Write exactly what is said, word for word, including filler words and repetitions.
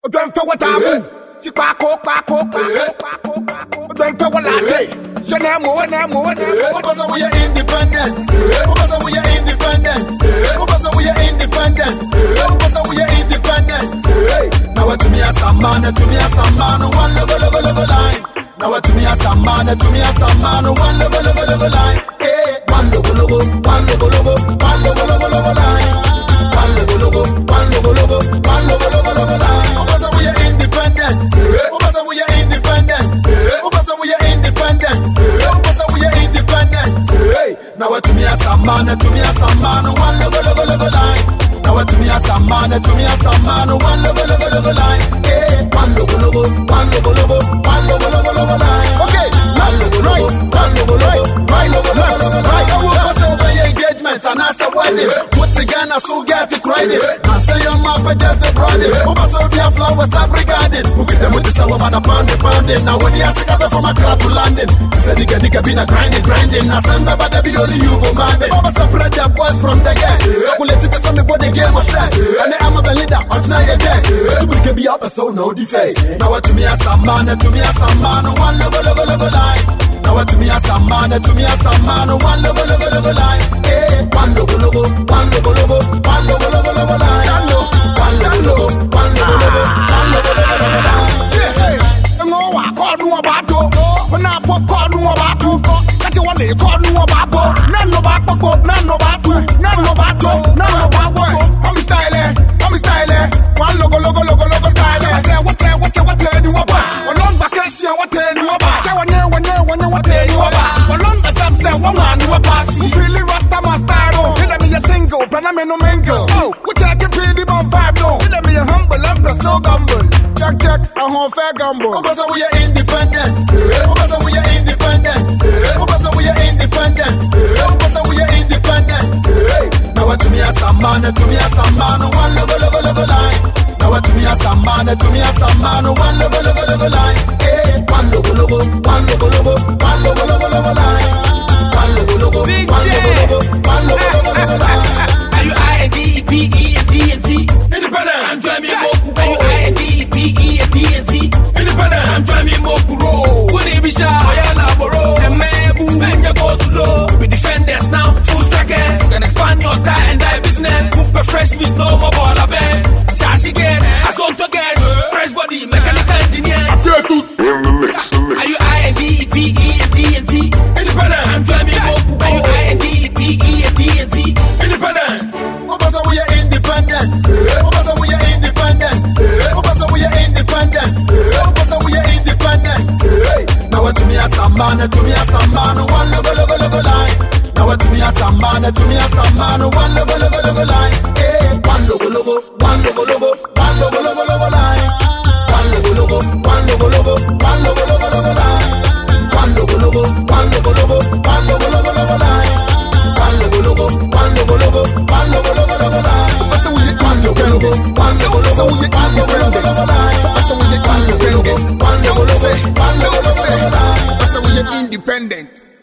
Don't for what I mean. Chicago, Paco, Paco, don't for what I say. Shanamo, and Amo, and Amo. We are independent. We are independent. We are independent. We are independent. Now to me as a man, to me as a man, one level, level, level line. Now to me as a man, to me as a man, one level, level, level line. One logo, logo, one logo, logo, one logo, logo, logo line. One logo, logo, one logo, logo, one logo, logo, logo line. We are independent. We are independent. We are independent. We are independent. Now to me as a man, to me as a man, one level, level, level line. Now to me as a man, to me as a man, one level, level, level line. One logo, logo, one logo, logo, one logo, logo, logo line. Okay, one logo, logo, one logo, logo, one logo, logo, logo line. So we'll pass over your engagement and answer wedding. Put together so get it credit. And say your mouth just the brother. Who pass over your flowers up regarding. Who get them with the sour man a pounding, pounding. Now when the ass got from a crowd to London. He said nigga, nigga been a grinding, grinding. Now send baby, that be only you go mad. Mama separate their boys from the gas. Who let it some body game of chess. And I'm a Belinda, I'm not your desk. You can be up so no defense. Now to me as a man, to me as a man, one level, level, level line. Now to me as a man, to me as a man, one level, level, level line. One logo, logo, one logo, logo, one logo, logo, logo line. One logo, logo, one logo, logo, one logo, logo, logo line. Yeah, no, I call no about you. When I pop, call no about you. That's the one they call no about you. None no about you, none no about you, none no about you, none no about you. I'm styling, I'm styling. One logo, logo, logo, logo styling. What tell, what tell, what tell you about? One long vacation, what tell you about? One year, one year, one year, what tell you about? One long the same say, one man who a pass. Who feel it rasta my style? Let me a single, but I'm no mingle. Oh, we take it pretty man vibe no. Let me a humble, and plus no gumble. Check, check, a home fair gumble. Oh, but we are independent. Oh, but we are independent. Oh, but we are independent. Oh, but we are independent. Now to me as a man, to me as a man, one level, level, level line. Now to me as a man, to me as a man, one level, level, level line. One logo, logo, one logo, logo, one logo, logo, logo line. One logo, logo, one logo, logo, one logo, logo, logo line. Are you I N D P E and D and T? Independent. I'm driving Moku. Are you I N D P E and D and T? Independent. I'm driving Moku Road. Kuni Bisha, Oyala Boro, Temebu, and you go slow. We defenders now, full strikers. You can expand your tie and die business. Cook fresh meat, no more baller beds. Shashi get, I don't get. Fresh body, mechanical engineer. Are you I N D P E and D and T? Independent. I'm driving Moku. Are you I N D P E and D and T? Independent. Obasa we are independent. Obasa we are independent. Obasa we are independent. Obasa we are independent. Now to me as a man, to me as a man, one level, level, level line. Now to me as a man, to me as a man, one level, level, level line. One logo, logo, one logo, logo, one logo, logo, logo line. One logo, logo, one logo, logo, one logo, logo, logo line. One logo, logo, one logo, logo, one logo, logo, logo line. One logo, logo, one logo, logo, one logo, logo, logo line. That's how we get one logo, logo, one logo, logo, we get one logo, logo, logo line. That's how we get one logo, logo, one logo, logo, one logo, logo line. That's how we get independent.